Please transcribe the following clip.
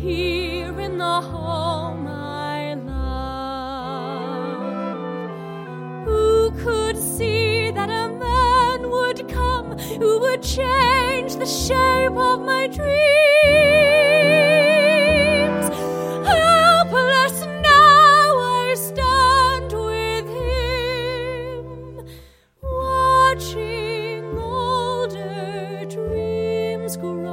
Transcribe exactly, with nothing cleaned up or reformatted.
here in the home I love. Who could see that a man would come who would change the shape of my dreams? Helpless now I stand with him, watching older dreams grow.